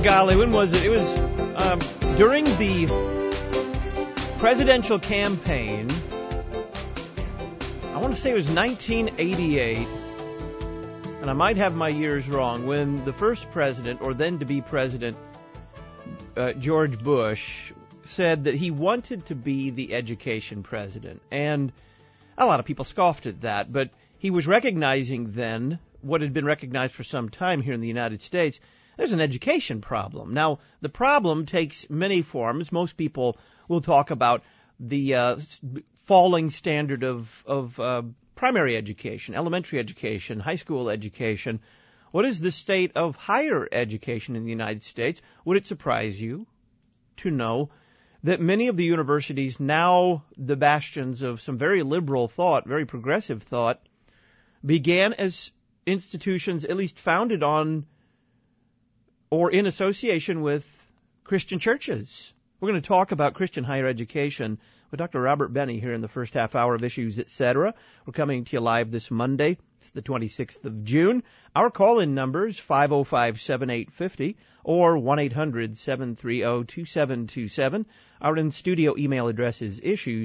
golly, when was it? It was during the presidential campaign. I want to say it was 1988, and I might have my years wrong, when the first president, or then to be president, George Bush, said that he wanted to be the education president. And a lot of people scoffed at that, but he was recognizing then what had been recognized for some time here in the United States. There's an education problem. Now, the problem takes many forms. Most people will talk about the falling standard of primary education, elementary education, high school education. What is the state of higher education in the United States? Would it surprise you to know that many of the universities, now the bastions of some very liberal thought, very progressive thought, began as institutions at least founded on or in association with Christian churches? We're going to talk about Christian higher education with Dr. Robert Benny here in the first half hour of Issues, Etc. We're coming to you live this Monday. It's the 26th of June. Our call-in number is 505-7850 or 1-800-730-2727. Our in-studio email address is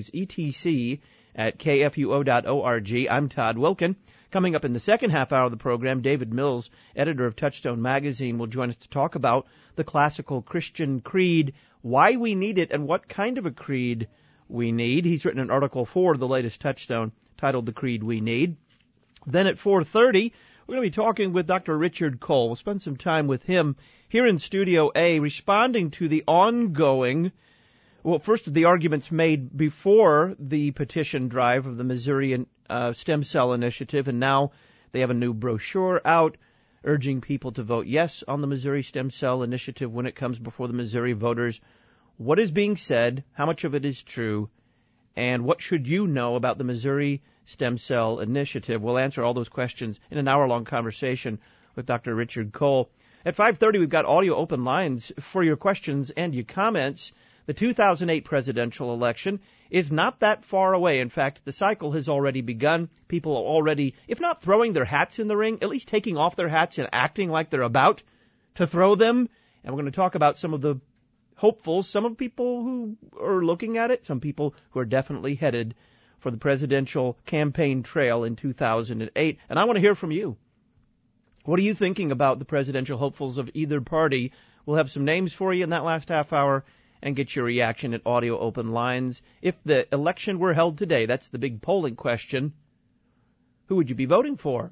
issuesetc@kfuo.org. I'm Todd Wilkin. Coming up in the second half hour of the program, David Mills, editor of Touchstone Magazine, will join us to talk about the classical Christian creed, why we need it, and what kind of a creed we need. He's written an article for the latest Touchstone titled The Creed We Need. Then at 4:30, we're going to be talking with Dr. Richard Cole. We'll spend some time with him here in Studio A, responding to the ongoing, well, first the arguments made before the petition drive of the Missouri Stem Cell Initiative, and now they have a new brochure out urging people to vote yes on the Missouri Stem Cell Initiative when it comes before the Missouri voters. What is being said, how much of it is true, and what should you know about the Missouri Stem Cell Initiative? We'll answer all those questions in an hour-long conversation with Dr. Richard Cole. At 5:30, we've got audio open lines for your questions and your comments. The 2008 presidential election is not that far away. In fact, the cycle has already begun. People are already, if not throwing their hats in the ring, at least taking off their hats and acting like they're about to throw them. And we're going to talk about some of the hopefuls, some of people who are looking at it, some people who are definitely headed for the presidential campaign trail in 2008. And I want to hear from you. What are you thinking about the presidential hopefuls of either party? We'll have some names for you in that last half hour and get your reaction at audio open lines. If the election were held today, that's the big polling question, who would you be voting for?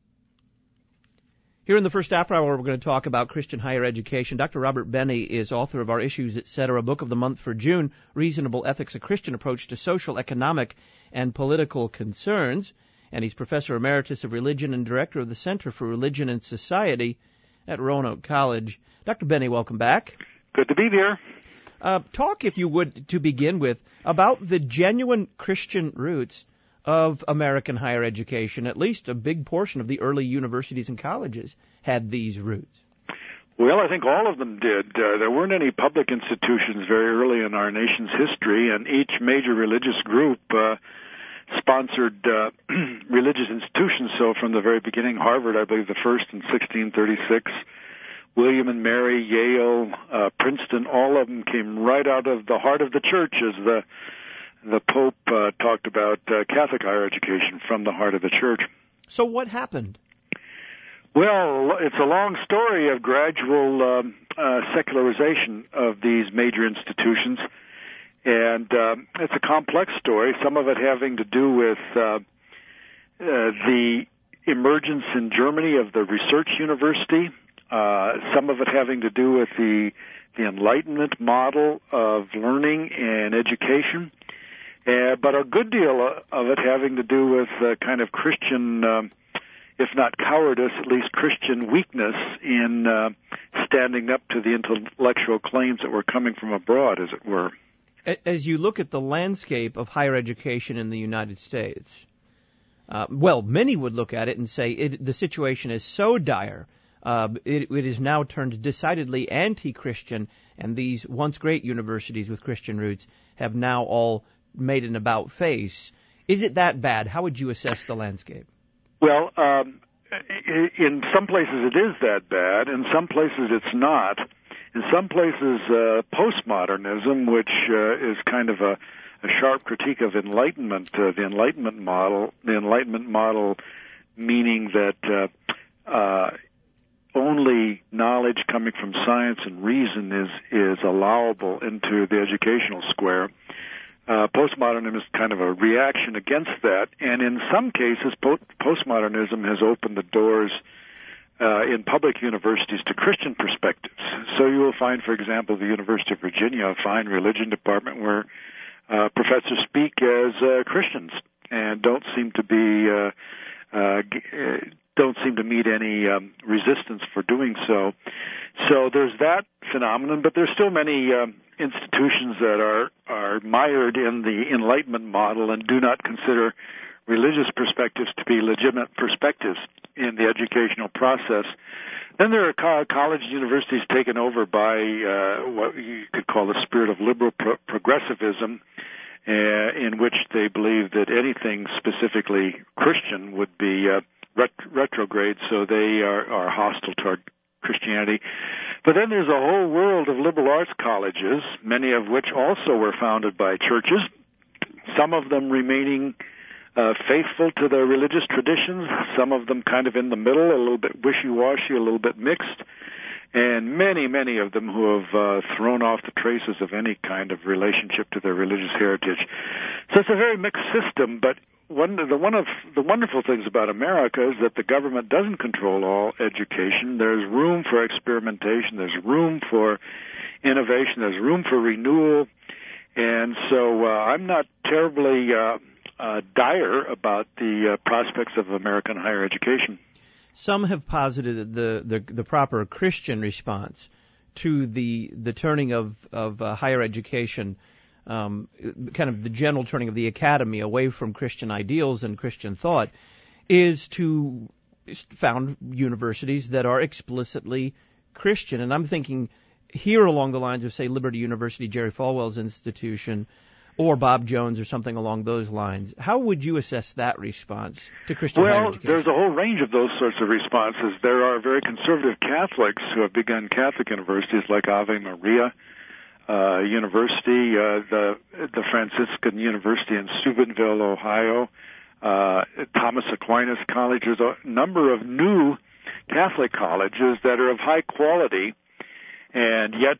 Here in the first half hour, we're going to talk about Christian higher education. Dr. Robert Benny is author of our Issues, Etc. book of the month for June, Reasonable Ethics, a Christian Approach to Social, Economic, and Political Concerns. And he's Professor Emeritus of Religion and Director of the Center for Religion and Society at Roanoke College. Dr. Benny, welcome back. Good to be here. Talk, if you would, to begin with, about the genuine Christian roots of American higher education. At least a big portion of the early universities and colleges had these roots. Well, I think all of them did. There weren't any public institutions very early in our nation's history, and each major religious group sponsored religious institutions. So from the very beginning, Harvard, I believe, the first in 1636, William and Mary, Yale, Princeton, all of them came right out of the heart of the church, as the Pope talked about Catholic higher education, from the heart of the church. So what happened? Well, it's a long story of gradual secularization of these major institutions, and it's a complex story, some of it having to do with the emergence in Germany of the research university, some of it having to do with the Enlightenment model of learning and education, but a good deal of it having to do with kind of Christian, if not cowardice, at least Christian weakness in standing up to the intellectual claims that were coming from abroad, as it were. As you look at the landscape of higher education in the United States, well, many would look at it and say the situation is so dire. It is now turned decidedly anti-Christian, and these once great universities with Christian roots have now all made an about-face. Is it that bad? How would you assess the landscape? Well, in some places it is that bad. In some places it's not. in some places postmodernism, which is kind of a sharp critique of Enlightenment, the Enlightenment model. The Enlightenment model meaning that only knowledge coming from science and reason is allowable into the educational square. Postmodernism is kind of a reaction against that, and in some cases, postmodernism has opened the doors in public universities to Christian perspectives. So you will find, for example, the University of Virginia, a fine religion department where professors speak as Christians and don't seem to meet any resistance for doing so. So there's that phenomenon, but there's still many institutions that are mired in the Enlightenment model and do not consider religious perspectives to be legitimate perspectives in the educational process. Then there are college universities taken over by what you could call the spirit of liberal progressivism, in which they believe that anything specifically Christian would be retrograde, so they are hostile toward Christianity. But then there's a whole world of liberal arts colleges, many of which also were founded by churches, some of them remaining faithful to their religious traditions, some of them kind of in the middle, a little bit wishy-washy, a little bit mixed, and many, many of them who have thrown off the traces of any kind of relationship to their religious heritage. So it's a very mixed system, but one of the wonderful things about America is that the government doesn't control all education. There's room for experimentation. There's room for innovation. There's room for renewal. And so I'm not terribly dire about the prospects of American higher education. Some have posited the proper Christian response to the turning of higher education, kind of the general turning of the academy away from Christian ideals and Christian thought, is to found universities that are explicitly Christian. And I'm thinking here along the lines of, say, Liberty University, Jerry Falwell's institution, or Bob Jones or something along those lines. How would you assess that response to Christian higher education? Well, there's a whole range of those sorts of responses. There are very conservative Catholics who have begun Catholic universities like Ave Maria University, the Franciscan University in Steubenville, Ohio, Thomas Aquinas College. There's a number of new Catholic colleges that are of high quality and yet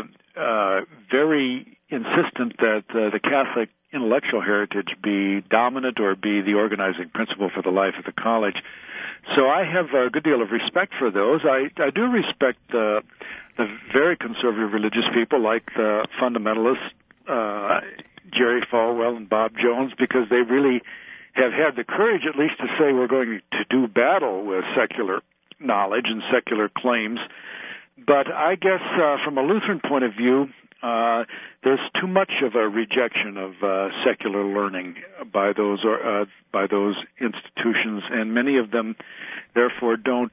very insistent that the Catholic intellectual heritage be dominant or be the organizing principle for the life of the college. So I have a good deal of respect for those. I do respect the very conservative religious people like the fundamentalists, Jerry Falwell and Bob Jones, because they really have had the courage at least to say we're going to do battle with secular knowledge and secular claims. But I guess from a Lutheran point of view, there's too much of a rejection of secular learning by those institutions, and many of them, therefore, don't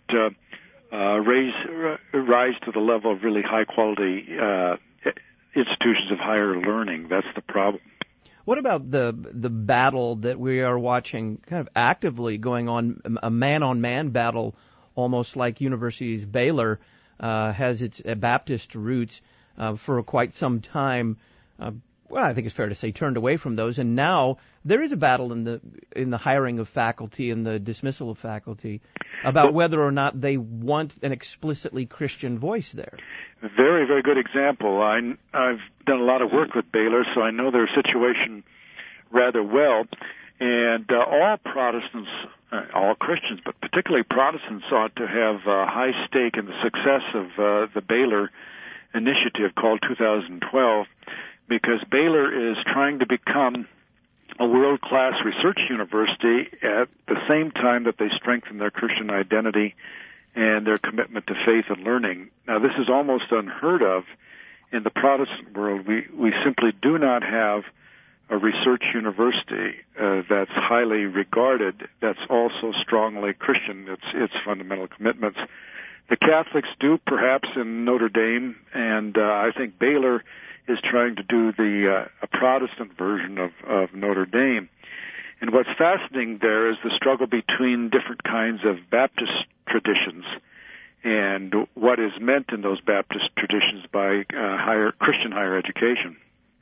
rise to the level of really high quality institutions of higher learning. That's the problem. What about the battle that we are watching kind of actively going on, a man-on-man battle, almost like University's Baylor has its Baptist roots for quite some time? Well, I think it's fair to say turned away from those, and now there is a battle in the hiring of faculty and the dismissal of faculty about whether or not they want an explicitly Christian voice there. Very, very good example. I've done a lot of work with Baylor, so I know their situation rather well. And all Protestants, all Christians, but particularly Protestants, ought to have a high stake in the success of the Baylor initiative called 2012, because Baylor is trying to become a world-class research university at the same time that they strengthen their Christian identity and their commitment to faith and learning. Now, this is almost unheard of in the Protestant world. We simply do not have a research university that's highly regarded, that's also strongly Christian, its fundamental commitments. The Catholics do, perhaps, in Notre Dame, and I think Baylor is trying to do a Protestant version of Notre Dame. And what's fascinating there is the struggle between different kinds of Baptist traditions. And and what is meant in those Baptist traditions by Christian higher education.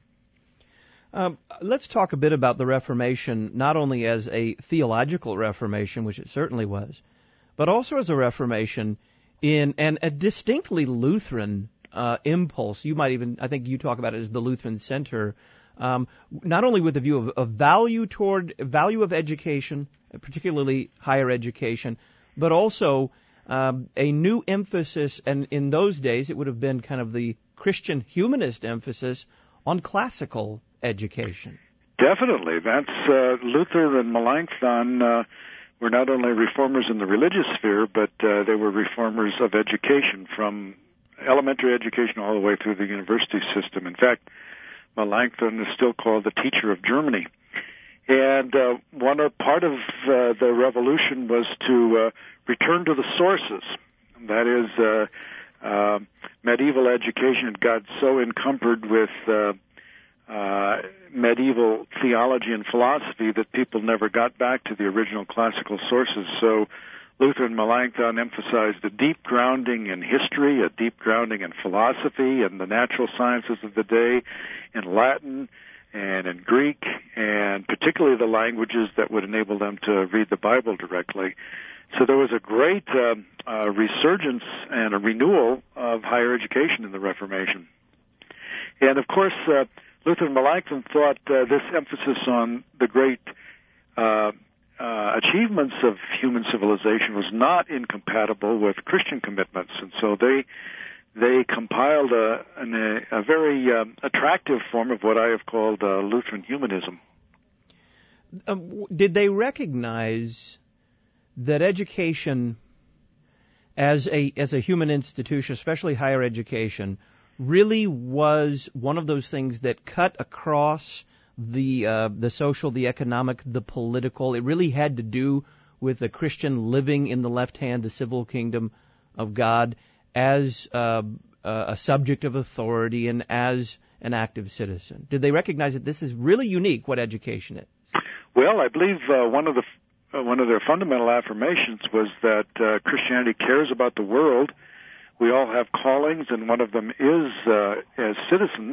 Let's talk a bit about the Reformation, not only as a theological Reformation, which it certainly was, but also as a Reformation in a distinctly Lutheran impulse. You might even, I think you talk about it as the Lutheran Center, not only with the view of value of education, particularly higher education, but also a new emphasis, and in those days it would have been kind of the Christian humanist emphasis on classical education. Definitely. That's Luther and Melanchthon were not only reformers in the religious sphere, but they were reformers of education, from elementary education all the way through the university system. In fact, Melanchthon is still called the teacher of Germany. And part of the revolution was to return to the sources. That is, medieval education got so encumbered with medieval theology and philosophy that people never got back to the original classical sources. So Luther and Melanchthon emphasized a deep grounding in history, a deep grounding in philosophy and the natural sciences of the day, in Latin and in Greek, and particularly the languages that would enable them to read the Bible directly. So there was a great resurgence and a renewal of higher education in the Reformation. And of course, Luther and Melanchthon thought this emphasis on the great achievements of human civilization was not incompatible with Christian commitments, and so they compiled a very attractive form of what I have called Lutheran humanism. Did they recognize that education as a human institution, especially higher education, really was one of those things that cut across the social, the economic, the political? It really had to do with the Christian living in the left hand, the civil kingdom of God, as a subject of authority and as an active citizen. Did they recognize that this is really unique, what education is? Well, I believe one of their fundamental affirmations was that Christianity cares about the world. We all have callings, and one of them is as citizens,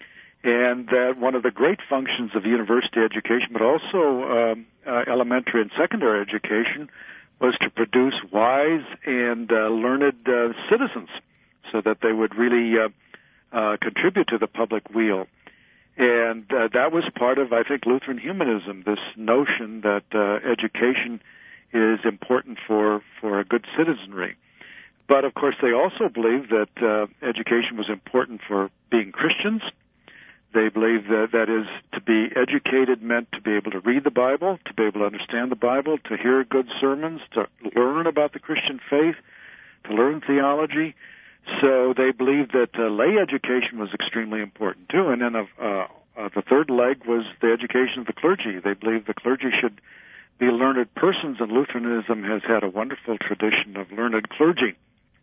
and that one of the great functions of university education, but also elementary and secondary education, was to produce wise and learned citizens so that they would really contribute to the public weal. And that was part of, I think, Lutheran humanism, this notion that education is important for a good citizenry. But, of course, they also believed that education was important for being Christians. They believed that is, to be educated meant to be able to read the Bible, to be able to understand the Bible, to hear good sermons, to learn about the Christian faith, to learn theology. So they believed that lay education was extremely important, too. And then the third leg was the education of the clergy. They believed the clergy should be learned persons, and Lutheranism has had a wonderful tradition of learned clergy.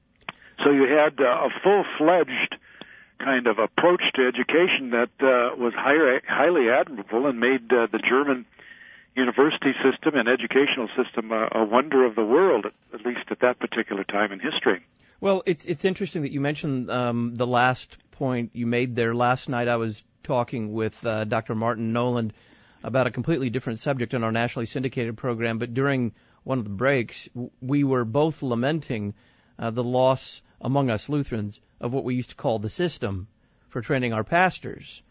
So you had a full-fledged kind of approach to education that was highly admirable and made the German university system and educational system a wonder of the world, at least at that particular time in history. Well, it's interesting that you mentioned the last point you made there. Last night I was talking with Dr. Martin Noland about a completely different subject in our nationally syndicated program, but during one of the breaks, we were both lamenting the loss among us Lutherans of what we used to call the system for training our pastors,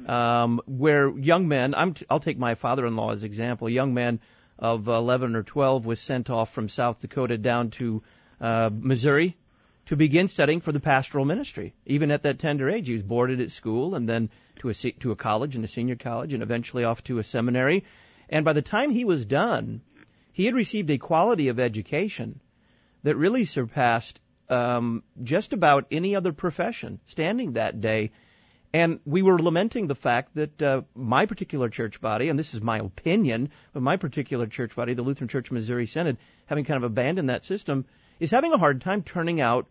where young men, I'll take my father-in-law as example, a young man of 11 or 12 was sent off from South Dakota down to Missouri to begin studying for the pastoral ministry. Even at that tender age, he was boarded at school and then to a college and a senior college and eventually off to a seminary. And by the time he was done, he had received a quality of education that really surpassed just about any other profession standing that day. And we were lamenting the fact that my particular church body, and this is my opinion, but my particular church body, the Lutheran Church Missouri Synod, having kind of abandoned that system, is having a hard time turning out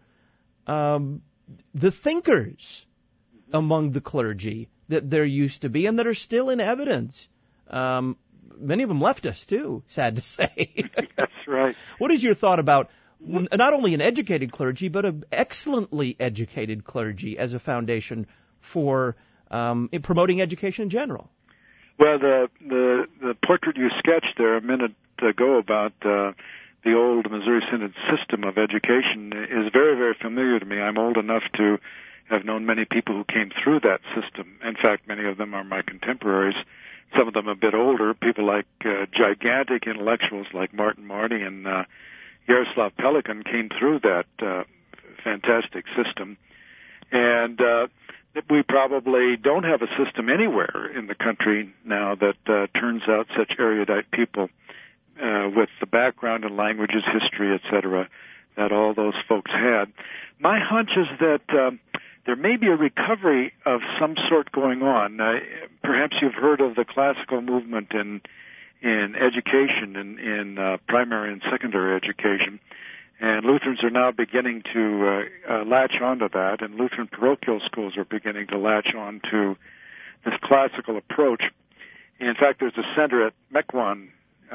the thinkers among the clergy that there used to be and that are still in evidence. Many of them left us, too, sad to say. That's right. What is your thought about not only an educated clergy, but an excellently educated clergy as a foundation for promoting education in general. Well, the portrait you sketched there a minute ago about the old Missouri Synod system of education is very, very familiar to me. I'm old enough to have known many people who came through that system. In fact, many of them are my contemporaries. Some of them a bit older, people like gigantic intellectuals like Martin Marty and Yaroslav Pelikan came through that fantastic system. And we probably don't have a system anywhere in the country now that turns out such erudite people with the background in languages, history, etc., that all those folks had. My hunch is that there may be a recovery of some sort going on. Perhaps you've heard of the classical movement in education, in primary and secondary education, and Lutherans are now beginning to latch onto that, and Lutheran parochial schools are beginning to latch on to this classical approach. In fact, there's a center at Mequon.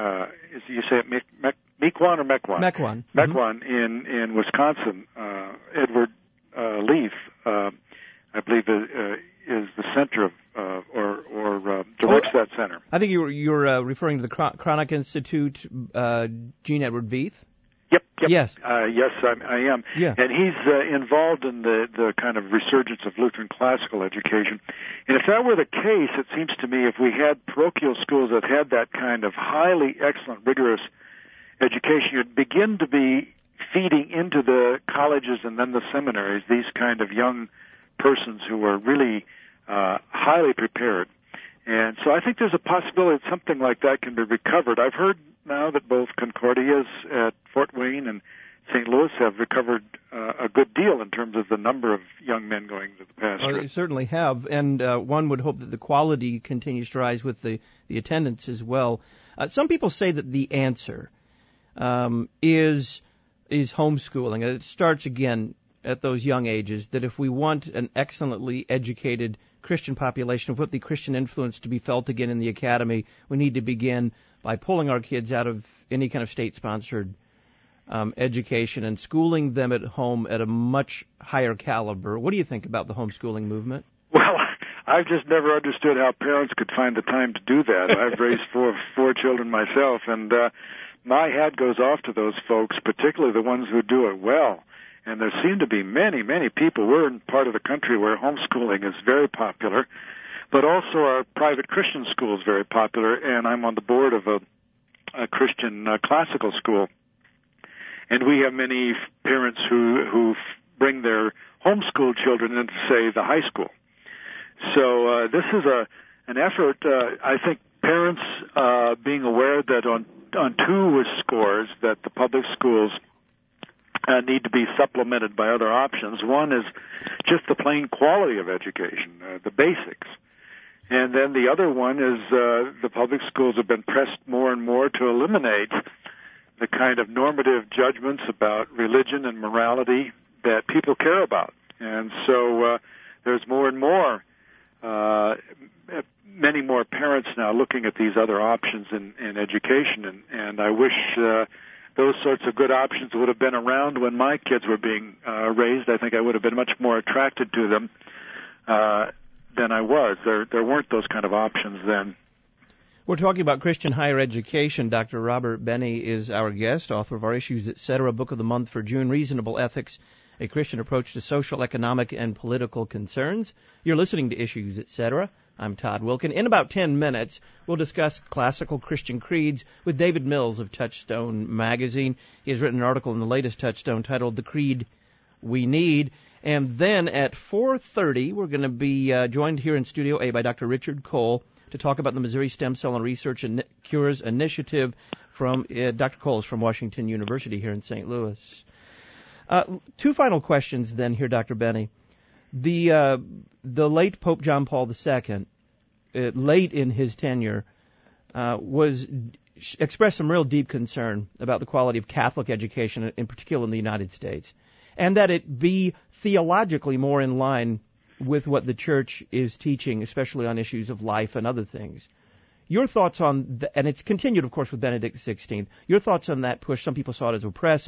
You say it Mequon or Mequon? Mequon. Mequon in Wisconsin. Edward Leaf, I believe, is the center of or directs that center. I think you're referring to the Chronic Institute, Gene Edward Veith. Yep. Yes. Yes, I am. Yeah. And he's involved in the kind of resurgence of Lutheran classical education. And if that were the case, it seems to me if we had parochial schools that had that kind of highly excellent, rigorous education, you'd begin to be feeding into the colleges and then the seminaries these kind of young persons who are really highly prepared. And so I think there's a possibility that something like that can be recovered. I've heard now that both Concordias at Fort Wayne and St. Louis have recovered a good deal in terms of the number of young men going to the pastorate. Well, they certainly have, and one would hope that the quality continues to rise with the attendance as well. Some people say that the answer is homeschooling. It starts again at those young ages, that if we want an excellently educated Christian population, with the Christian influence to be felt again in the academy, we need to begin by pulling our kids out of any kind of state-sponsored education and schooling them at home at a much higher caliber. What do you think about the homeschooling movement? Well, I've just never understood how parents could find the time to do that. I've raised four children myself, and my hat goes off to those folks, particularly the ones who do it well. And there seem to be many, many people. We're in part of the country where homeschooling is very popular, but also our private Christian school is very popular, and I'm on the board of a Christian classical school. And we have many parents who bring their homeschool children into, say, the high school. So this is an effort. I think parents being aware that on two scores that the public schools need to be supplemented by other options. One is just the plain quality of education, the basics. And then the other one is the public schools have been pressed more and more to eliminate the kind of normative judgments about religion and morality that people care about. And so there's more and more, many more parents now looking at these other options in education. And I wish those sorts of good options would have been around when my kids were being raised. I think I would have been much more attracted to them than I was. There weren't those kind of options then. We're talking about Christian higher education. Dr. Robert Benny is our guest, author of our Issues, Etc., Book of the Month for June, Reasonable Ethics, A Christian Approach to Social, Economic, and Political Concerns. You're listening to Issues, Etc. I'm Todd Wilken. In about 10 minutes, we'll discuss classical Christian creeds with David Mills of Touchstone Magazine. He has written an article in the latest Touchstone titled The Creed We Need. And then at 4:30, we're going to be joined here in Studio A by Dr. Richard Cole to talk about the Missouri Stem Cell and Research and Cures Initiative from Dr. Cole is from Washington University here in St. Louis. Two final questions then here, Dr. Benny. The late Pope John Paul II, late in his tenure, expressed some real deep concern about the quality of Catholic education, in particular in the United States, and that it be theologically more in line with what the Church is teaching, especially on issues of life and other things. Your thoughts on and it's continued, of course, with Benedict XVI. Your thoughts on that push? Some people saw it as oppressive.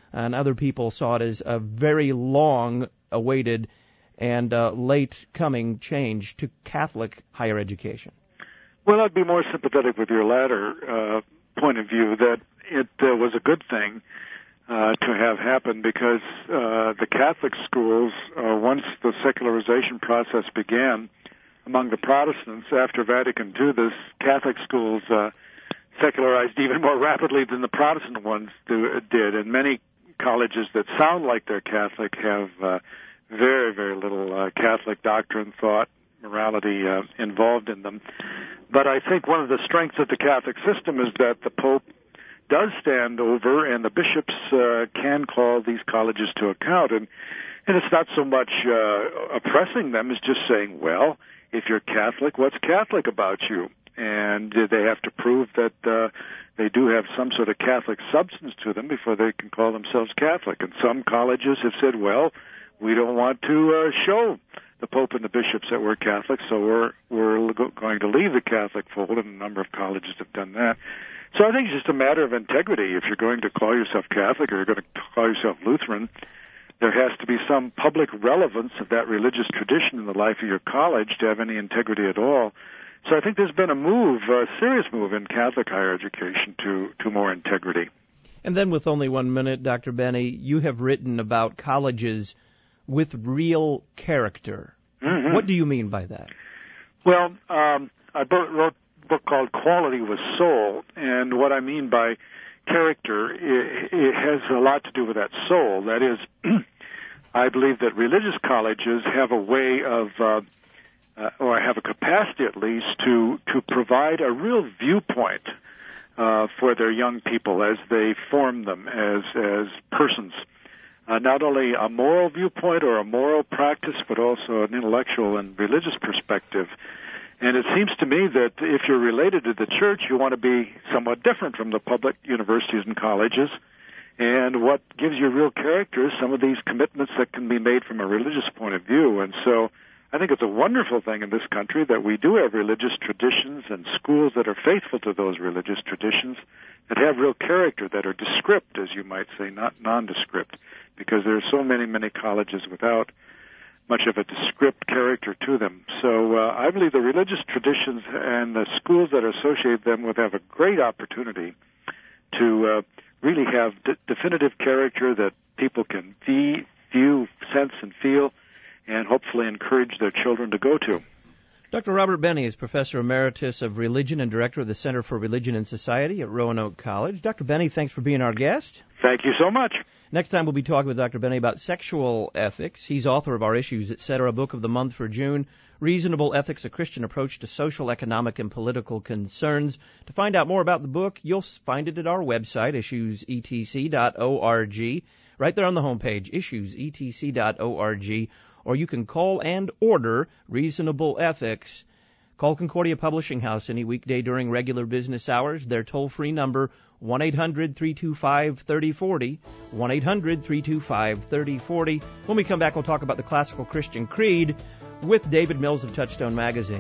and other people saw it as a very long-awaited and late-coming change to Catholic higher education. Well, I'd be more sympathetic with your latter point of view, that it was a good thing to have happened, because the Catholic schools, once the secularization process began among the Protestants after Vatican II, the Catholic schools secularized even more rapidly than the Protestant ones did, and many colleges that sound like they're Catholic have very, very little Catholic doctrine, thought, morality involved in them. But I think one of the strengths of the Catholic system is that the Pope does stand over, and the bishops can call these colleges to account. And it's not so much oppressing them as just saying, well, if you're Catholic, what's Catholic about you? And they have to prove that they do have some sort of Catholic substance to them before they can call themselves Catholic. And some colleges have said, well, we don't want to show the Pope and the bishops that we're Catholic, so we're going to leave the Catholic fold, and a number of colleges have done that. So I think it's just a matter of integrity. If you're going to call yourself Catholic or you're going to call yourself Lutheran, there has to be some public relevance of that religious tradition in the life of your college to have any integrity at all. So I think there's been a serious move in Catholic higher education to more integrity. And then with only 1 minute, Dr. Benny, you have written about colleges with real character. Mm-hmm. What do you mean by that? Well, I wrote a book called Quality with Soul, and what I mean by character, it has a lot to do with that soul. That is, I believe that religious colleges have a way of, or have a capacity at least, to provide a real viewpoint for their young people as they form them as persons. Not only a moral viewpoint or a moral practice, but also an intellectual and religious perspective. And it seems to me that if you're related to the church, you want to be somewhat different from the public universities and colleges. And what gives you real character is some of these commitments that can be made from a religious point of view. And so I think it's a wonderful thing in this country that we do have religious traditions and schools that are faithful to those religious traditions, that have real character, that are descript, as you might say, not nondescript, because there are so many colleges without much of a descript character to them. So I believe the religious traditions and the schools that associate them with have a great opportunity to really have definitive character that people can view, sense, and feel, and hopefully encourage their children to go to. Dr. Robert Benny is Professor Emeritus of Religion and Director of the Center for Religion and Society at Roanoke College. Dr. Benny, thanks for being our guest. Thank you so much. Next time we'll be talking with Dr. Benny about sexual ethics. He's author of our Issues, Etc. book of the month for June, Reasonable Ethics, A Christian Approach to Social, Economic, and Political Concerns. To find out more about the book, you'll find it at our website, issuesetc.org, right there on the homepage, issuesetc.org, or you can call and order Reasonable Ethics. Call Concordia Publishing House any weekday during regular business hours. Their toll-free number, 1-800-325-3040, 1-800-325-3040. When we come back, we'll talk about the Classical Christian Creed with David Mills of Touchstone Magazine.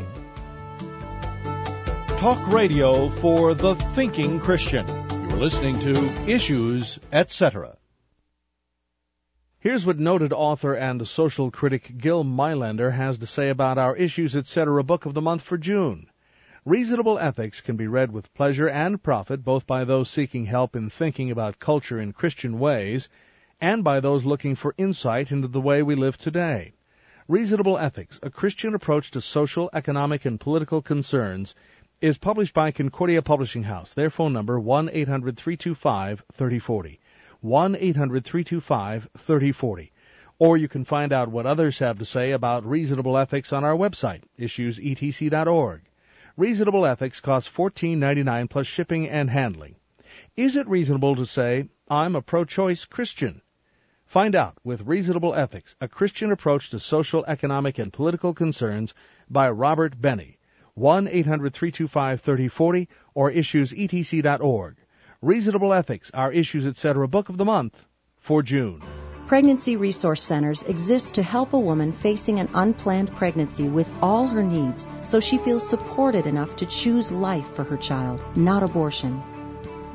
Talk radio for the thinking Christian. You're listening to Issues, Etc. Here's what noted author and social critic Gil Meilander has to say about our Issues, Etc. book of the month for June. Reasonable Ethics can be read with pleasure and profit both by those seeking help in thinking about culture in Christian ways and by those looking for insight into the way we live today. Reasonable Ethics, A Christian Approach to Social, Economic, and Political Concerns, is published by Concordia Publishing House. Their phone number, 1-800-325-3040. 1-800-325-3040. Or you can find out what others have to say about reasonable ethics on our website, issuesetc.org. Reasonable Ethics costs $14.99 plus shipping and handling. Is it reasonable to say, I'm a pro-choice Christian? Find out with Reasonable Ethics, A Christian Approach to Social, Economic, and Political Concerns by Robert Benny. 1-800-325-3040 or issuesetc.org. Reasonable Ethics, our Issues, Etc. book of the month for June. Pregnancy Resource Centers exist to help a woman facing an unplanned pregnancy with all her needs so she feels supported enough to choose life for her child, not abortion.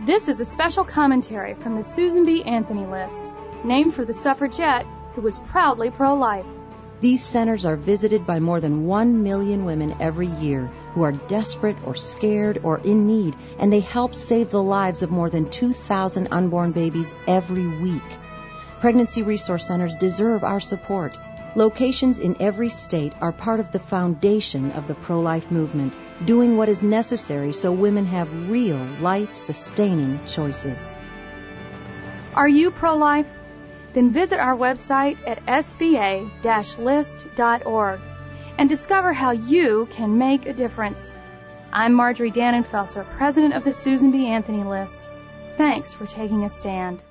This is a special commentary from the Susan B. Anthony List, named for the suffragette who was proudly pro-life. These centers are visited by more than 1 million women every year who are desperate or scared or in need, and they help save the lives of more than 2,000 unborn babies every week. Pregnancy resource centers deserve our support. Locations in every state are part of the foundation of the pro-life movement, doing what is necessary so women have real, life-sustaining choices. Are you pro-life? Then visit our website at sba-list.org and discover how you can make a difference. I'm Marjorie Dannenfelser, president of the Susan B. Anthony List. Thanks for taking a stand.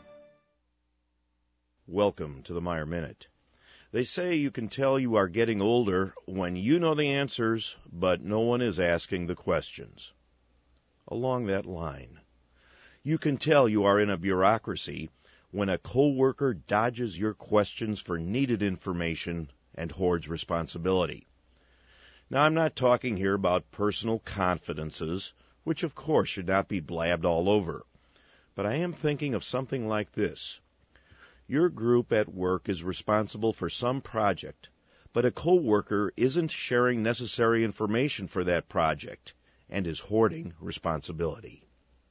Welcome to the Meyer Minute. They say you can tell you are getting older when you know the answers, but no one is asking the questions. Along that line, you can tell you are in a bureaucracy when a coworker dodges your questions for needed information and hoards responsibility. Now, I'm not talking here about personal confidences, which of course should not be blabbed all over, but I am thinking of something like this. Your group at work is responsible for some project, but a coworker isn't sharing necessary information for that project and is hoarding responsibility.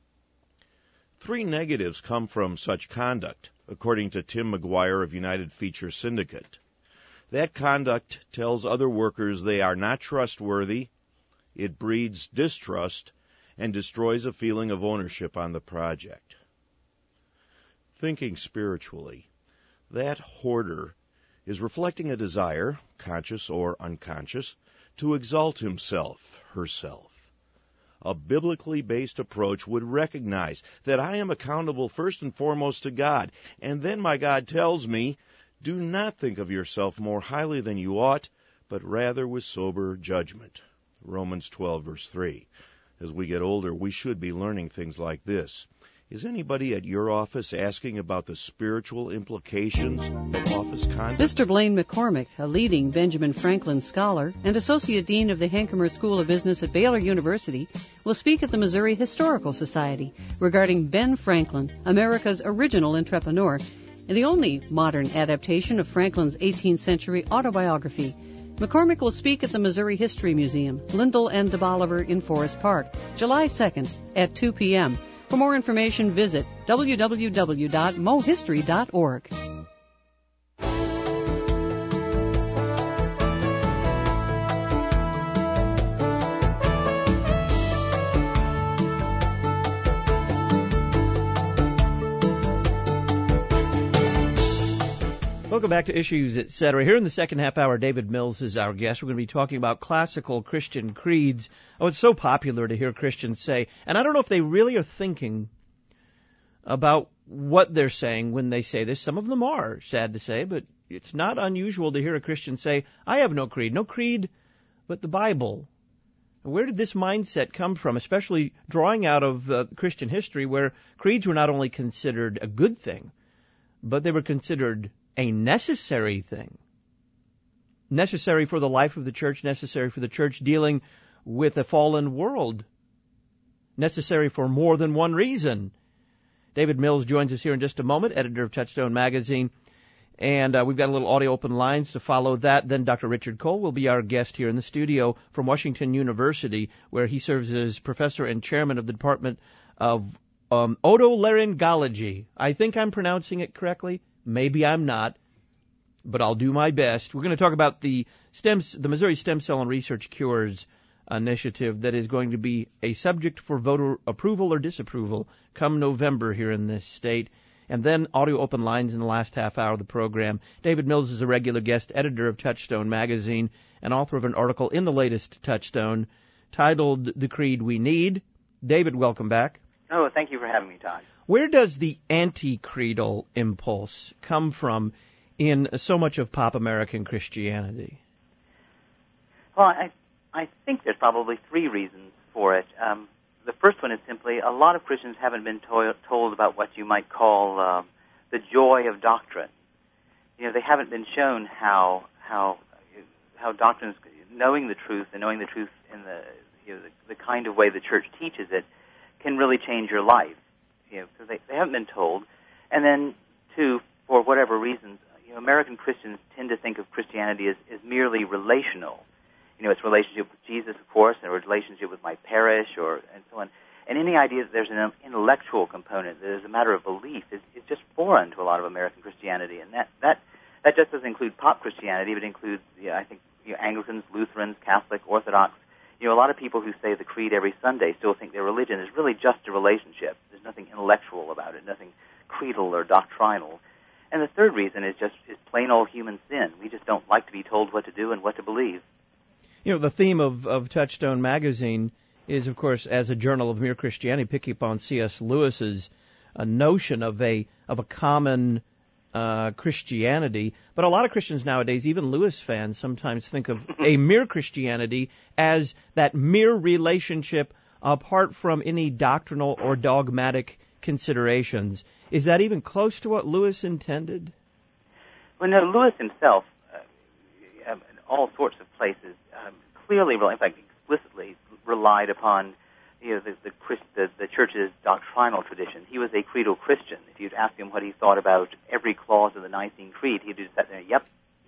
3 negatives come from such conduct, according to Tim McGuire of United Feature Syndicate. That conduct tells other workers they are not trustworthy, it breeds distrust, and destroys a feeling of ownership on the project. Thinking spiritually, that hoarder is reflecting a desire, conscious or unconscious, to exalt himself, herself. A biblically based approach would recognize that I am accountable first and foremost to God, and then my God tells me, do not think of yourself more highly than you ought, but rather with sober judgment. Romans 12, verse 3. As we get older, we should be learning things like this. Is anybody at your office asking about the spiritual implications of office conduct? Mr. Blaine McCormick, a leading Benjamin Franklin scholar and Associate Dean of the Hankemer School of Business at Baylor University, will speak at the Missouri Historical Society regarding Ben Franklin, America's original entrepreneur, and the only modern adaptation of Franklin's 18th century autobiography. McCormick will speak at the Missouri History Museum, Lyndall and DeBoliver in Forest Park, July 2nd at 2 p.m. For more information, visit www.mohistory.org. Welcome back to Issues, Etc. Here in the second half hour, David Mills is our guest. We're going to be talking about classical Christian creeds. Oh, it's so popular to hear Christians say, and I don't know if they really are thinking about what they're saying when they say this. Some of them are, sad to say, but it's not unusual to hear a Christian say, I have no creed but the Bible. Where did this mindset come from, especially drawing out of Christian history where creeds were not only considered a good thing, but they were considered a necessary thing. Necessary for the life of the church, necessary for the church dealing with a fallen world. Necessary for more than one reason. David Mills joins us here in just a moment, editor of Touchstone Magazine. And we've got a little audio open lines to follow that. Then Dr. Richard Cole will be our guest here in the studio from Washington University, where he serves as professor and chairman of the Department of Otolaryngology. I think I'm pronouncing it correctly. Maybe I'm not, but I'll do my best. We're going to talk about the Missouri Stem Cell and Research Cures initiative that is going to be a subject for voter approval or disapproval come November here in this state. And then audio open lines in the last half hour of the program. David Mills is a regular guest editor of Touchstone Magazine and author of an article in the latest Touchstone titled The Creed We Need. David, welcome back. Oh, thank you for having me, Todd. Where does the anti-creedal impulse come from in so much of pop American Christianity? Well, I think there's probably 3 reasons for it. The first one is simply a lot of Christians haven't been told about what you might call the joy of doctrine. You know, they haven't been shown how doctrines, knowing the truth and knowing the truth in the kind of way the church teaches it, can really change your life. because they haven't been told. And then, two, for whatever reasons, American Christians tend to think of Christianity as merely relational. It's relationship with Jesus, of course, and a relationship with my parish, and so on. And any idea that there's an intellectual component, that there's a matter of belief, is just foreign to a lot of American Christianity. And that just doesn't include pop Christianity, but includes, I think, Anglicans, Lutherans, Catholic, Orthodox. A lot of people who say the creed every Sunday still think their religion is really just a relationship. There's nothing intellectual about it, nothing creedal or doctrinal. And the third reason is plain old human sin. We just don't like to be told what to do and what to believe. The theme of Touchstone Magazine is, of course, as a journal of mere Christianity, picking up on C.S. Lewis's notion of a common Christianity. But a lot of Christians nowadays, even Lewis fans, sometimes think of a mere Christianity as that mere relationship apart from any doctrinal or dogmatic considerations. Is that even close to what Lewis intended? Well, no, Lewis himself, in all sorts of places, clearly, in fact, explicitly relied upon the church's doctrinal tradition. He was a creedal Christian. If you'd ask him what he thought about every clause of the Nicene Creed, he'd just sit there, yep.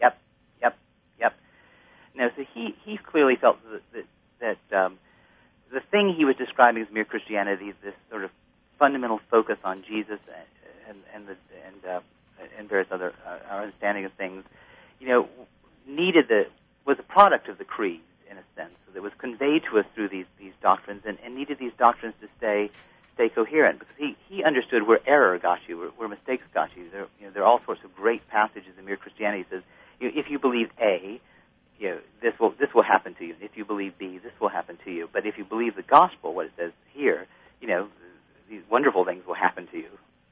So he clearly felt that the thing he was describing as mere Christianity, this sort of fundamental focus on Jesus and various other understanding of things, was a product of the creed in a sense. So that was conveyed to us through these doctrines and needed these doctrines to stay coherent, because he understood where error got you, where mistakes got you. There are all sorts of great passages in Mere Christianity that says, if you believe A, this will happen to you. If you believe B, this will happen to you. But if you believe the gospel, what it says here, these wonderful things will happen to you.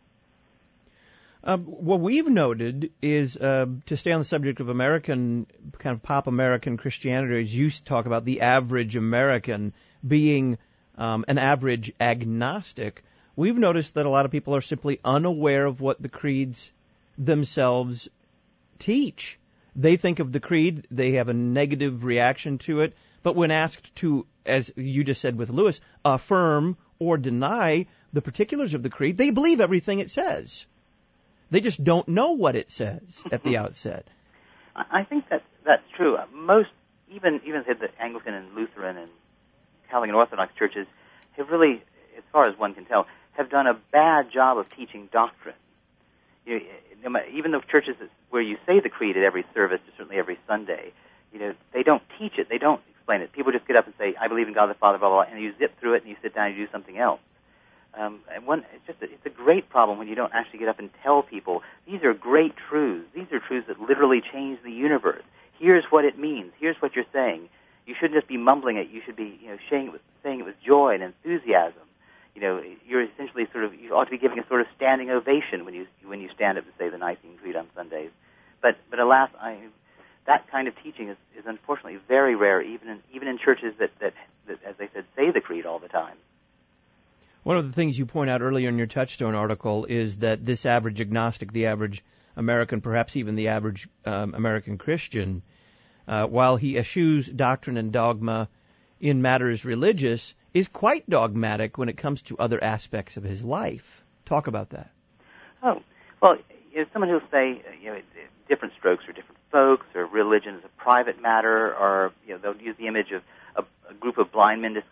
What we've noted is, to stay on the subject of American, kind of pop American Christianity, as you talk about the average American being an average agnostic, we've noticed that a lot of people are simply unaware of what the creeds themselves teach. They think of the creed, they have a negative reaction to it, but when asked to, as you just said with Lewis, affirm or deny the particulars of the creed, they believe everything it says. They just don't know what it says at the outset. I think that's true. Most, even said the Anglican and Lutheran and Catholic and Orthodox churches have really, as far as one can tell, have done a bad job of teaching doctrine. Even the churches where you say the creed at every service, certainly every Sunday, they don't teach it. They don't explain it. People just get up and say, I believe in God the Father, blah, blah, blah, and you zip through it and you sit down and you do something else. It's a great problem when you don't actually get up and tell people, these are great truths. These are truths that literally change the universe. Here's what it means. Here's what you're saying. You shouldn't just be mumbling it. You should be, saying it with joy and enthusiasm. You're essentially you ought to be giving a sort of standing ovation when you stand up to say the Nicene Creed on Sundays. But alas, that kind of teaching is unfortunately very rare, even in churches that, as they said, say the creed all the time. One of the things you point out earlier in your Touchstone article is that this average agnostic, the average American, perhaps even the average American Christian, while he eschews doctrine and dogma in matters religious, is quite dogmatic when it comes to other aspects of his life. Talk about that. Oh, well, someone who'll say, different strokes for different folks, or religion is a private matter, or they'll use the image of a group of blind men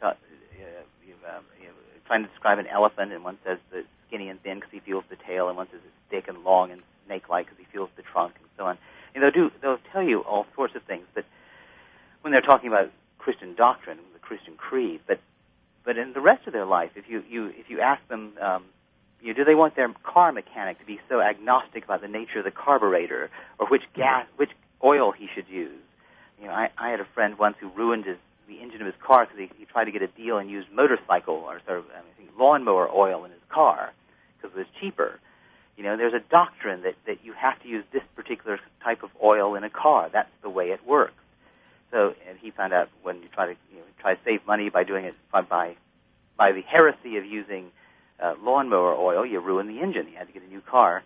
trying to describe an elephant, and one says that it's skinny and thin because he feels the tail, and one says it's thick and long and snake-like because he feels the trunk, and so on. And they'll tell you all sorts of things, but when they're talking about Christian doctrine, the Christian creed, but in the rest of their life, if you ask them, do they want their car mechanic to be so agnostic about the nature of the carburetor or which oil he should use? I had a friend once who ruined the engine of his car because he tried to get a deal and used motorcycle or lawnmower oil in his car because it was cheaper. There's a doctrine that you have to use this particular type of oil in a car. That's the way it works. So, and he found out when you try to save money by doing it by the heresy of using lawnmower oil, you ruin the engine. You had to get a new car.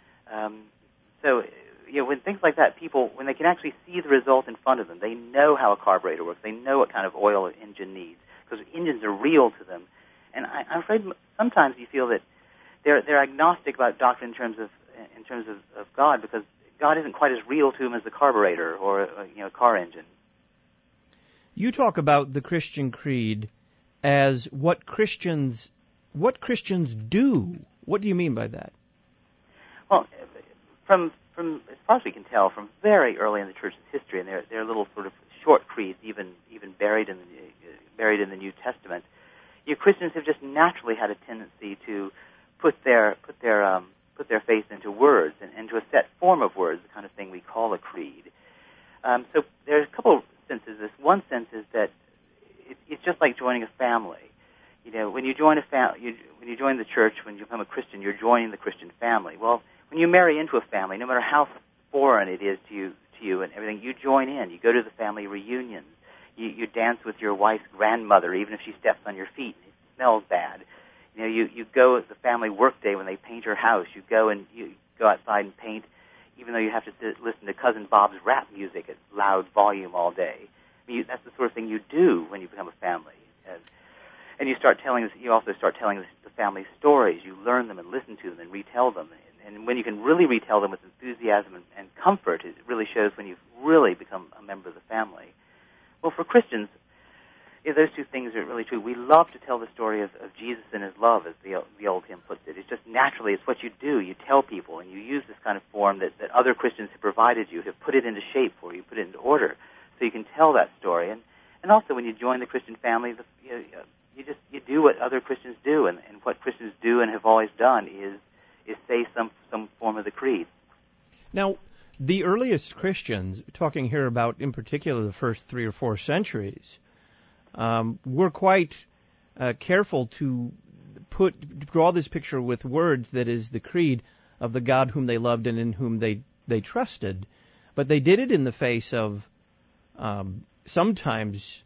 When things like that, people, when they can actually see the result in front of them, they know how a carburetor works. They know what kind of oil an engine needs because engines are real to them. And I'm afraid sometimes you feel that they're agnostic about doctrine in terms of God, because God isn't quite as real to them as the carburetor or a car engine. You talk about the Christian creed as what Christians do. What do you mean by that? Well, from as far as we can tell, from very early in the church's history, and they're little sort of short creeds, even buried in the New Testament. Christians have just naturally had a tendency to put their faith into words and into a set form of words, the kind of thing we call a creed. So there's a couple of senses. This one sense is that it's just like joining a family. When you join when you join the church, when you become a Christian, you're joining the Christian family. Well, when you marry into a family, no matter how foreign it is to you and everything, you join in. You go to the family reunions. You dance with your wife's grandmother, even if she steps on your feet and it smells bad. You go at the family work day when they paint your house. You go outside and paint, even though you have to listen to Cousin Bob's rap music at loud volume all day. That's the sort of thing you do when you become a family. And you also start telling the family stories. You learn them and listen to them and retell them. And when you can really retell them with enthusiasm and comfort, it really shows when you've really become a member of the family. Well, for Christians, those two things are really true. We love to tell the story of Jesus and his love, as the old hymn puts it. It's just naturally, it's what you do. You tell people, and you use this kind of form that other Christians have provided you, have put it into shape for you, put it into order, so you can tell that story. And also, when you join the Christian family, you do what other Christians do, and what Christians do and have always done is say some form of the creed. Now, the earliest Christians, talking here about in particular the first 3 or 4 centuries, were quite careful to draw this picture with words that is the creed of the God whom they loved and in whom they trusted. But they did it in the face of sometimes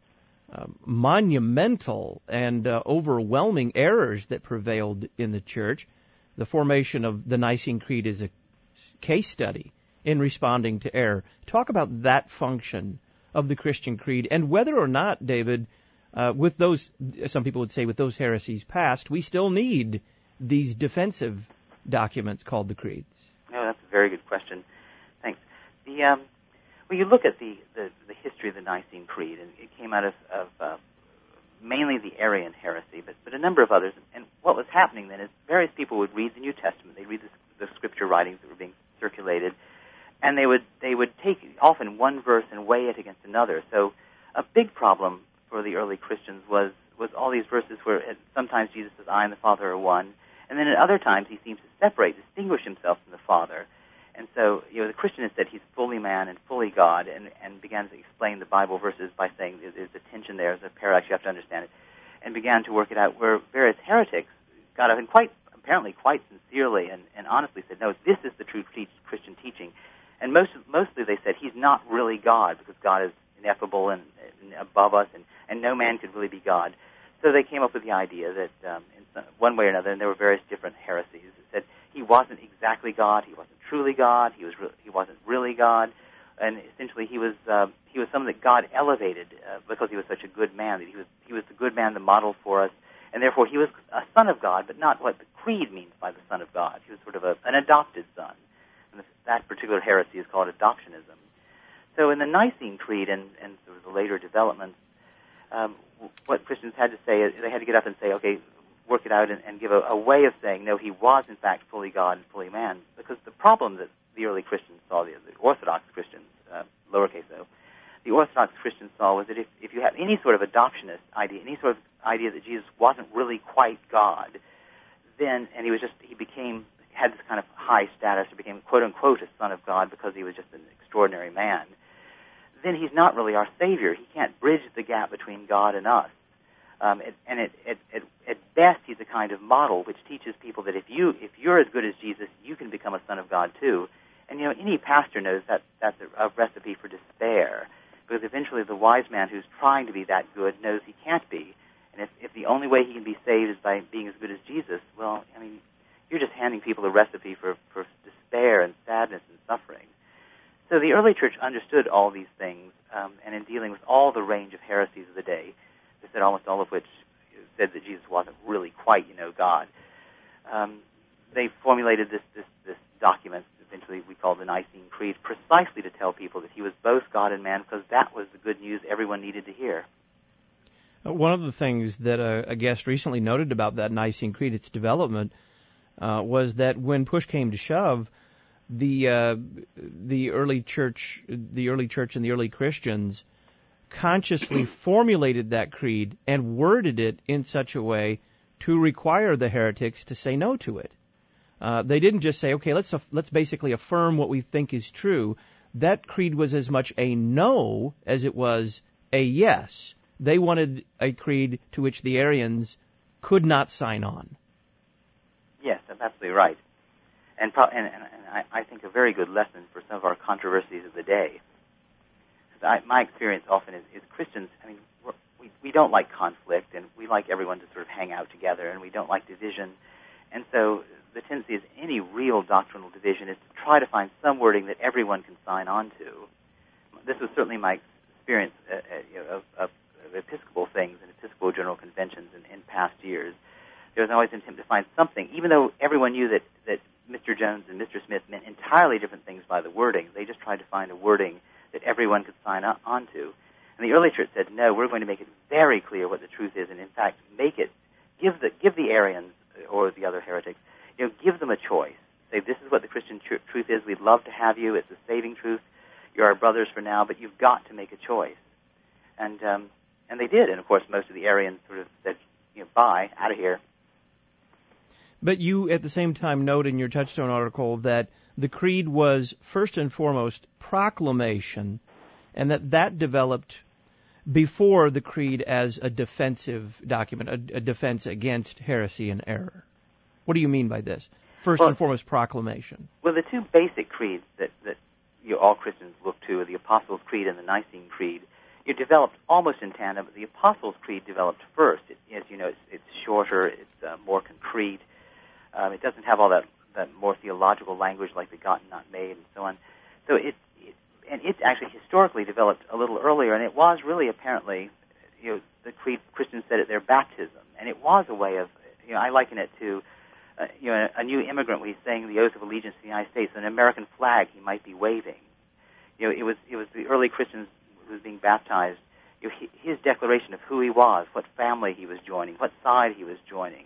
monumental and overwhelming errors that prevailed in the church. The formation of the Nicene Creed is a case study in responding to error. Talk about that function of the Christian creed and whether or not, David, with those, some people would say, with those heresies past, we still need these defensive documents called the creeds. No, that's a very good question. Thanks. Well, you look at the history of the Nicene Creed, and it came out of mainly the Arian heresy, but a number of others. And what was happening then is various people would read the New Testament, they'd read the scripture writings that were being circulated, and they would take often one verse and weigh it against another. So a big problem for the early Christians was all these verses where sometimes Jesus says, I and the Father are one, and then at other times he seems to distinguish himself from the Father. And so, the Christian has said he's fully man and fully God, and began to explain the Bible verses by saying there's a tension there, there's a paradox, you have to understand it, and began to work it out, where various heretics got up and apparently quite sincerely and honestly said, no, this is the true Christian teaching. And mostly they said he's not really God, because God is ineffable and above us, and no man could really be God. So they came up with the idea that in one way or another, and there were various different heresies, that said he wasn't exactly God, he wasn't truly God, he wasn't really God, and essentially he was someone that God elevated because he was such a good man, that he was the good man, the model for us, and therefore he was a son of God, but not what the creed means by the son of God. He was sort of an adopted son, and that particular heresy is called adoptionism. So in the Nicene Creed and sort of the later developments, what Christians had to say is they had to get up and say, okay, work it out and give a way of saying, no, he was in fact fully God and fully man. Because the problem that the early Christians saw, the Orthodox Christians, lowercase o, the Orthodox Christians saw was that if you have any sort of adoptionist idea, any sort of idea that Jesus wasn't really quite God, then, and he had this kind of high status, or became quote unquote a son of God because he was just an extraordinary man, then he's not really our Savior. He can't bridge the gap between God and us. At best, he's a kind of model which teaches people that if you're as good as Jesus, you can become a son of God too. And any pastor knows that that's a recipe for despair, because eventually the wise man who's trying to be that good knows he can't be. And if the only way he can be saved is by being as good as Jesus, well, you're just handing people a recipe for despair and sadness and suffering. So the early church understood all these things, and in dealing with all the range of heresies of the day, they said almost all of which said that Jesus wasn't really quite, God. they formulated this document, eventually we call the Nicene Creed, precisely to tell people that he was both God and man, because that was the good news everyone needed to hear. One of the things that a guest recently noted about that Nicene Creed, its development, was that when push came to shove, the early church and the early Christians consciously formulated that creed and worded it in such a way to require the heretics to say no to it. They didn't just say, okay, let's basically affirm what we think is true. That creed was as much a no as it was a yes. They wanted a creed to which the Arians could not sign on. Yes, that's absolutely right. And I think a very good lesson for some of our controversies of the day. My experience often is Christians, I mean, we don't like conflict, and we like everyone to sort of hang out together, and we don't like division. And so the tendency is any real doctrinal division is to try to find some wording that everyone can sign on to. This was certainly my experience of Episcopal things and Episcopal general conventions in past years. There was always an attempt to find something, even though everyone knew that Mr. Jones and Mr. Smith meant entirely different things by the wording. They just tried to find a wording that everyone could sign on to. And the early church said, no, we're going to make it very clear what the truth is, and in fact, give the Arians or the other heretics, give them a choice. Say, this is what the Christian truth is. We'd love to have you. It's a saving truth. You're our brothers for now, but you've got to make a choice. And they did. And of course, most of the Arians sort of said, bye, out of here. But you, at the same time, note in your Touchstone article that the creed was first and foremost proclamation, and that developed before the creed as a defensive document, a defense against heresy and error. What do you mean by this? First and foremost, proclamation. Well, the two basic creeds that all Christians look to are the Apostles' Creed and the Nicene Creed. It developed almost in tandem, but the Apostles' Creed developed first. As you know, it's shorter, it's more concrete. It doesn't have all that more theological language like the gotten, not made, and so on. So it actually historically developed a little earlier, and it was really apparently, the creed Christians said at their baptism, and it was a way of, I liken it to, a new immigrant when he's saying the oath of allegiance to the United States, an American flag he might be waving. It was the early Christians who was being baptized. His declaration of who he was, what family he was joining, what side he was joining.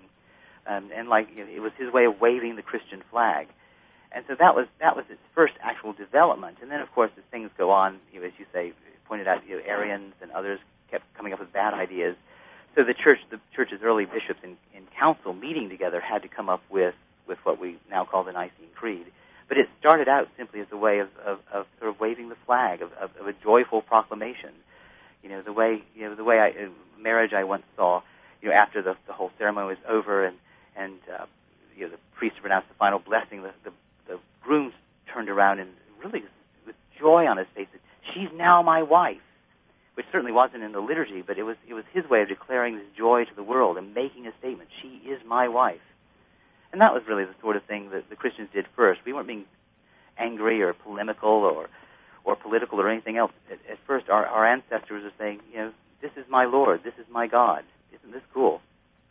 It was his way of waving the Christian flag, and so that was its first actual development. And then, of course, as things go on, as you say, pointed out, Arians and others kept coming up with bad ideas. So the church's early bishops in council meeting together had to come up with what we now call the Nicene Creed. But it started out simply as a way of sort of waving the flag of a joyful proclamation. The way marriage I once saw, after the whole ceremony was over and the priest pronounced the final blessing, the groom turned around and really with joy on his face said, "She's now my wife," which certainly wasn't in the liturgy, but it was his way of declaring this joy to the world and making a statement, "She is my wife." And that was really the sort of thing that the Christians did first. We weren't being angry or polemical or political or anything else. At first, our ancestors were saying, this is my Lord, this is my God. Isn't this cool?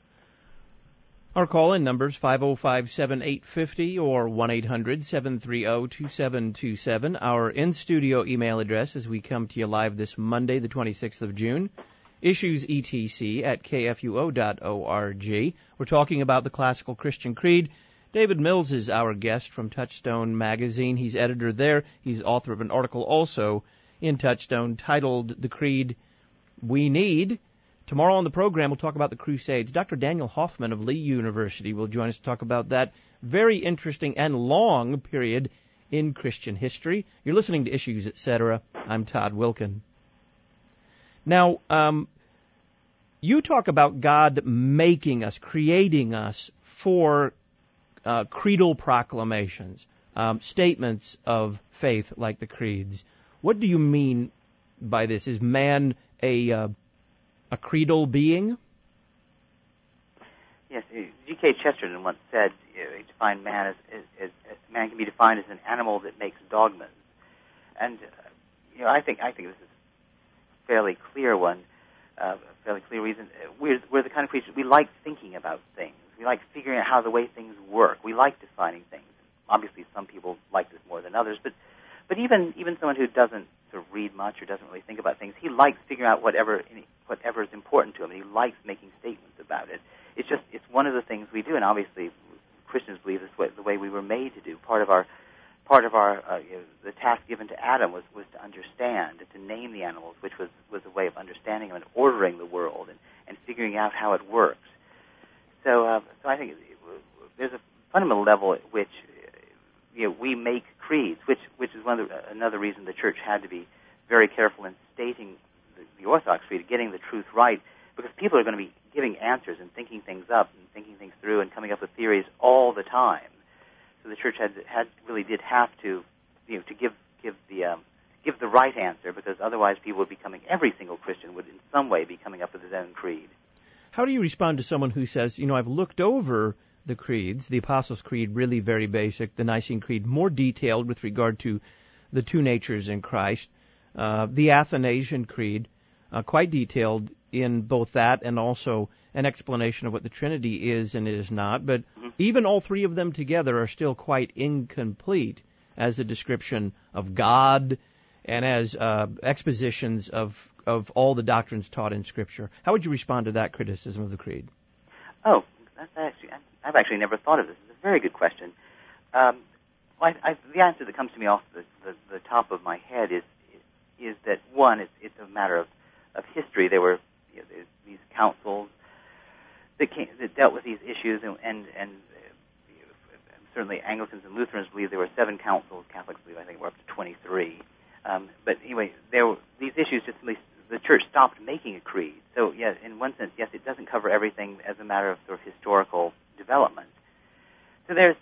Our call-in numbers 505-7850 or 1-800-730-2727. Our in-studio email address as we come to you live this Monday, the 26th of June, issuesetc@kfuo.org. We're talking about the Classical Christian Creed. David Mills is our guest from Touchstone Magazine. He's editor there. He's author of an article also in Touchstone titled The Creed We Need. Tomorrow on the program, we'll talk about the Crusades. Dr. Daniel Hoffman of Lee University will join us to talk about that very interesting and long period in Christian history. You're listening to Issues, Etc. I'm Todd Wilkin. Now, you talk about God making us, creating us for creedal proclamations, statements of faith like the creeds. What do you mean by this? Is man a creedal being? Yes, G.K. Chesterton once said, he defined man as man can be defined as an animal that makes dogmas, and I think this is a fairly clear one, a fairly clear reason. We're the kind of creatures we like thinking about things. We like figuring out how the way things work. We like defining things. Obviously, some people like this more than others, but even someone who doesn't sort of read much or doesn't really think about things, he likes figuring out whatever is important to him, and he likes making statements about it. It's one of the things we do, and obviously Christians believe this the way we were made to do. Part of our the task given to Adam was to understand, to name the animals, which was a way of understanding them and ordering the world and figuring out how it works. So I think there's a fundamental level at which we make creeds, which is another reason the Church had to be very careful in stating the Orthodox Creed, getting the truth right, because people are going to be giving answers and thinking things up and thinking things through and coming up with theories all the time. So the Church really did have to give the right answer, because otherwise people would be every single Christian would in some way be coming up with his own creed. How do you respond to someone who says, I've looked over the creeds, the Apostles' Creed really very basic, the Nicene Creed more detailed with regard to the two natures in Christ, the Athanasian Creed quite detailed in both that and also an explanation of what the Trinity is and is not, but even all three of them together are still quite incomplete as a description of God and as expositions of all the doctrines taught in Scripture. How would you respond to that criticism of the Creed? Oh, I've actually never thought of this. It's a very good question. The answer that comes to me off the top of my head is that, one, it's a matter of history. There were these councils that dealt with these issues, and certainly Anglicans and Lutherans believe there were 7 councils. Catholics believe, I think, we're up to 23. But anyway, these issues the Church stopped making a creed. So, yes, in one sense, yes, it doesn't cover everything as a matter of sort of historical development. So that's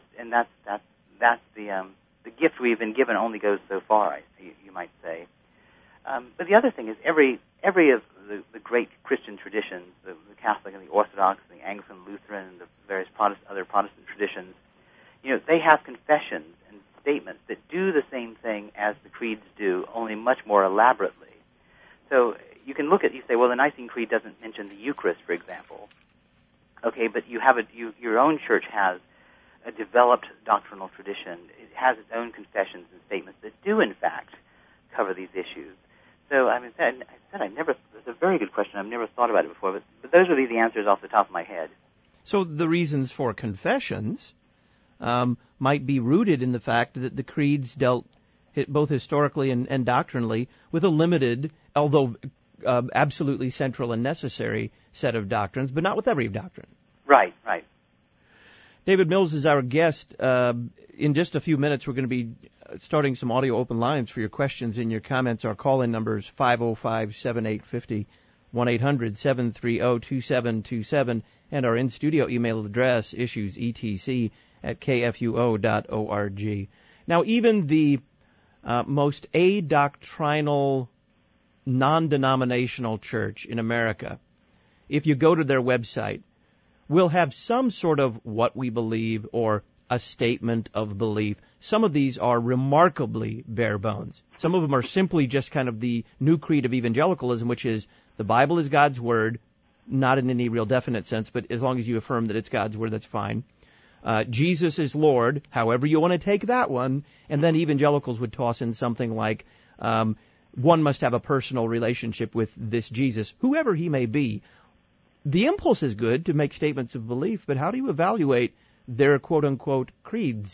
the gift we've been given only goes so far, you might say. But the other thing is every of the great Christian traditions, the Catholic and the Orthodox, and the Anglican, Lutheran, and the various other Protestant traditions, they have confessions and statements that do the same thing as the creeds do, only much more elaborately. So you can look at, you say, well, the Nicene Creed doesn't mention the Eucharist, for example. Okay, but your own church has a developed doctrinal tradition. It has its own confessions and statements that do, in fact, cover these issues. So, it's a very good question. I've never thought about it before, but those would be the answers off the top of my head. So the reasons for confessions might be rooted in the fact that the creeds dealt both historically and doctrinally with a limited, although absolutely central and necessary set of doctrines, but not with every doctrine. Right. David Mills is our guest. In just a few minutes, we're going to be starting some audio open lines for your questions and your comments. Our call-in number is 505-7850, 1-800-730-2727, and our in-studio email address, issuesetc@kfuo.org. Now, even the most adoctrinal, non-denominational church in America, if you go to their website, will have some sort of what we believe or a statement of belief. Some of these are remarkably bare bones. Some of them are simply just kind of the new creed of evangelicalism, which is the Bible is God's Word, not in any real definite sense, but as long as you affirm that it's God's Word, that's fine. Jesus is Lord, however you want to take that one. And then evangelicals would toss in something like, one must have a personal relationship with this Jesus, whoever he may be. The impulse is good to make statements of belief, but how do you evaluate their quote-unquote creeds?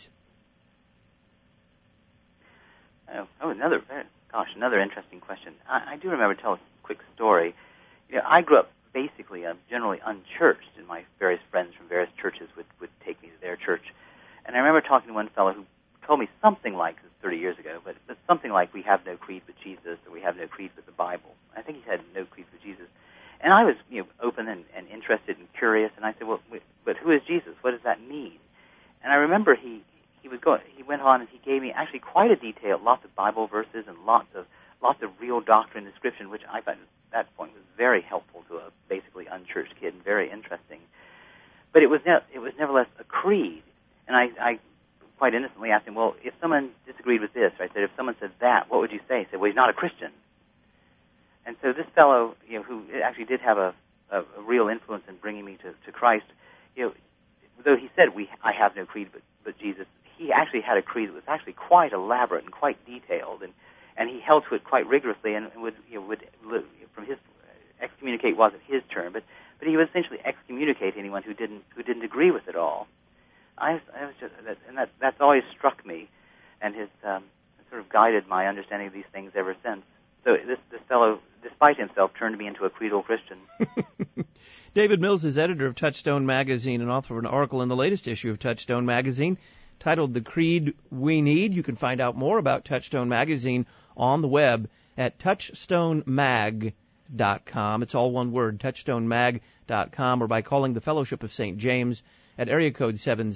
Another interesting question. I do remember to tell a quick story. I grew up basically generally unchurched, and my various friends from various churches would take me to their church. And I remember talking to one fellow who told me something like, 30 years ago, but something like, we have no creed with Jesus, or we have no creed with the Bible. I think he said no creed with Jesus. And I was, open and interested and curious, and I said, well, but who is Jesus? What does that mean? And I remember he went on and he gave me actually quite a detail, lots of Bible verses and lots of real doctrine description, which I found at that point was very helpful to a basically unchurched kid and very interesting. But it was nevertheless a creed. And I quite innocently asked him, well, if someone disagreed with this, I said, if someone said that, what would you say? He said, well, he's not a Christian. And so this fellow, who actually did have a real influence in bringing me to Christ, though he said, I have no creed but Jesus, he actually had a creed that was actually quite elaborate and quite detailed, and he held to it quite rigorously, and would from his excommunicate wasn't his term, but he would essentially excommunicate anyone who didn't agree with it all. I was just, and that's always struck me, and has sort of guided my understanding of these things ever since. So this fellow, despite himself, turned me into a creedal Christian. David Mills is editor of Touchstone Magazine and author of an article in the latest issue of Touchstone Magazine titled The Creed We Need. You can find out more about Touchstone Magazine on the web at touchstonemag.com. It's all one word, touchstonemag.com, or by calling the Fellowship of St. James at area code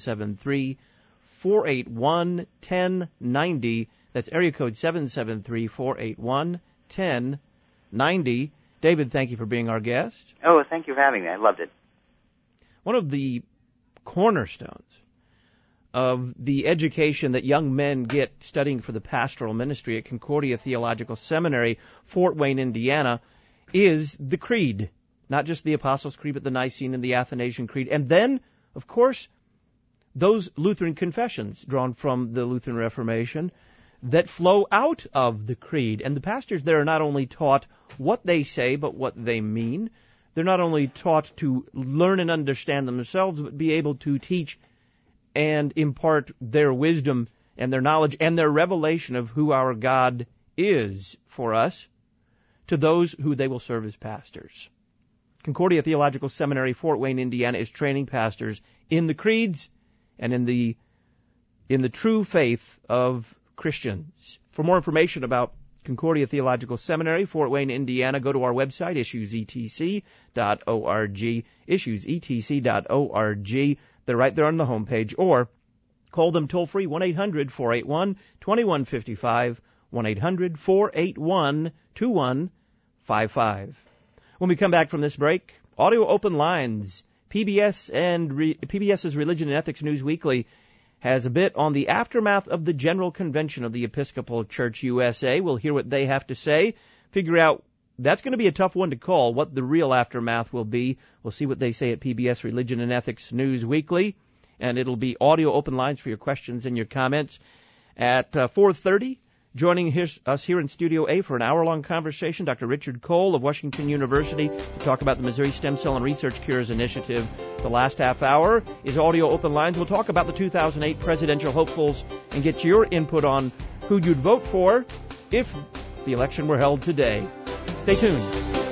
773-481-1090. That's area code 773-481-1090. David, thank you for being our guest. Oh, thank you for having me. I loved it. One of the cornerstones of the education that young men get studying for the pastoral ministry at Concordia Theological Seminary, Fort Wayne, Indiana, is the Creed. Not just the Apostles' Creed, but the Nicene and the Athanasian Creed. And then, of course, those Lutheran confessions drawn from the Lutheran Reformation that flow out of the Creed. And the pastors there are not only taught what they say, but what they mean. They're not only taught to learn and understand themselves, but be able to teach and impart their wisdom and their knowledge and their revelation of who our God is for us to those who they will serve as pastors. Concordia Theological Seminary, Fort Wayne, Indiana, is training pastors in the creeds and in the true faith of Christians. For more information about Concordia Theological Seminary, Fort Wayne, Indiana, go to our website, issuesetc.org, issuesetc.org. They're right there on the homepage, or call them toll-free, 1-800-481-2155, 1-800-481-2155. When we come back from this break, audio open lines. PBS's Religion and Ethics News Weekly has a bit on the aftermath of the General Convention of the Episcopal Church USA. We'll hear what they have to say, figure out that's going to be a tough one to call, what the real aftermath will be. We'll see what they say at PBS Religion and Ethics News Weekly, and it'll be audio open lines for your questions and your comments at 4:30. Joining us here in Studio A for an hour-long conversation, Dr. Richard Cole of Washington University to talk about the Missouri Stem Cell and Research Cures Initiative. The last half hour is audio open lines. We'll talk about the 2008 presidential hopefuls and get your input on who you'd vote for if the election were held today. Stay tuned.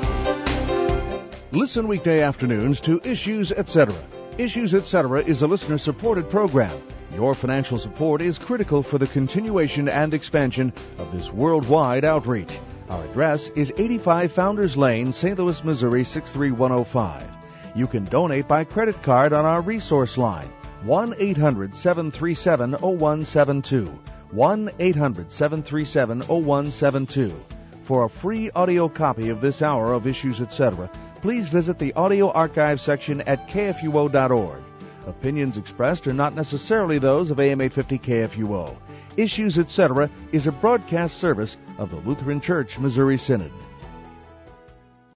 Listen weekday afternoons to Issues Etc. Issues Etc. is a listener-supported program. Your financial support is critical for the continuation and expansion of this worldwide outreach. Our address is 85 Founders Lane, St. Louis, Missouri 63105. You can donate by credit card on our resource line, 1-800-737-0172, 1-800-737-0172. For a free audio copy of this hour of Issues Etc., please visit the audio archive section at kfuo.org. Opinions expressed are not necessarily those of AM 850 KFUO. Issues Etc. is a broadcast service of the Lutheran Church Missouri Synod.